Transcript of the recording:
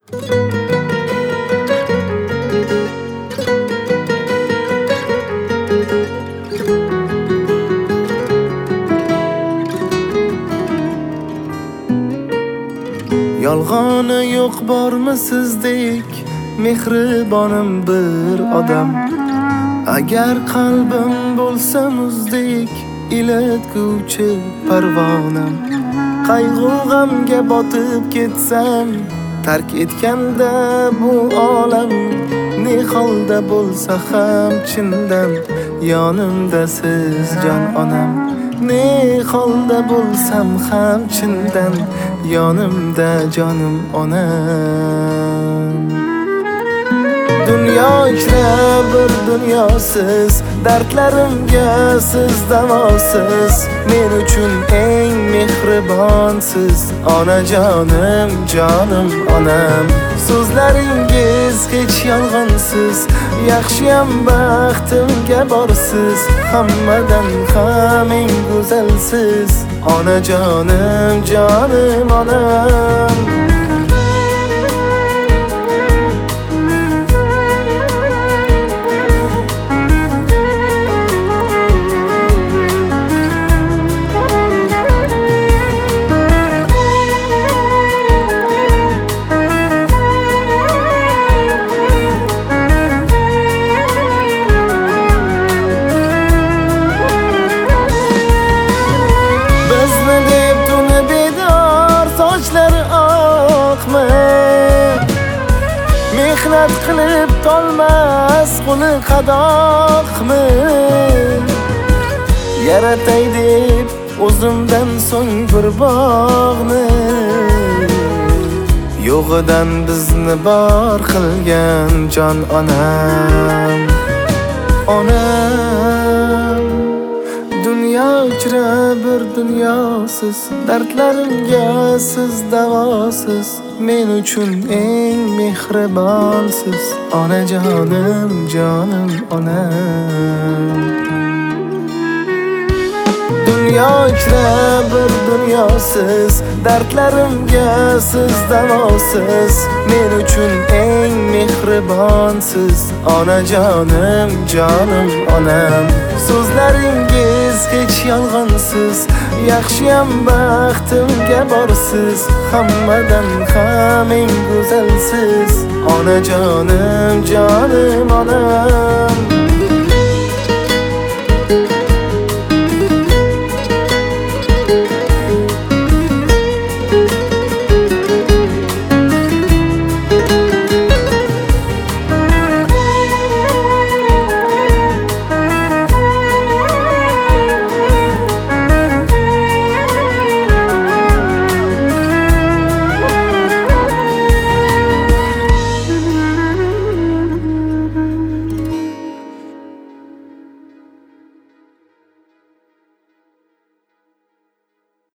Yolg'oni yo'q bormi sizdek mehribonim bir odam? Agar qalbim bo'lsa muzdek ilatguvchi parvonam, qayg'u g'amga botib ketsam, tark etganda bu olam, ne holda bo'lsa ham chindan yonimda siz jon onam. Ne holda bo'lsam ham chindan yonimda jonim onam. Dunyo ichra bir dunyosiz, dardlarimga siz davosiz, men uchun eng mehribonsiz, onajonim, jonim onam. So'zlaringiz hech yolg'onsiz, yaxshiyam baxtimga borsiz, hammadan ham eng go'zalsiz, onajonim, jonim onam. Mehnat qilib tolmas qo'li qadoqmi? Yaratay deb o'zimdan so'ng bir bog'ni, yo'g'idan bizni bor qilgan jon onam. Onam, dunyo ichra bir dunyosiz, dardlarimga siz davosiz, men uchun eng mehribonsiz, onajonim, jonim onam. Dunyo ichra bir dunyosiz, dardlarimga siz davosiz, men uchun eng mehribonsiz, onajonim, jonim onam. So'zlaringiz hech yolg'onsiz, yaxshiyam baxtimga borsiz, hammadan ham eng go'zalsiz, onajonim, jonim onam.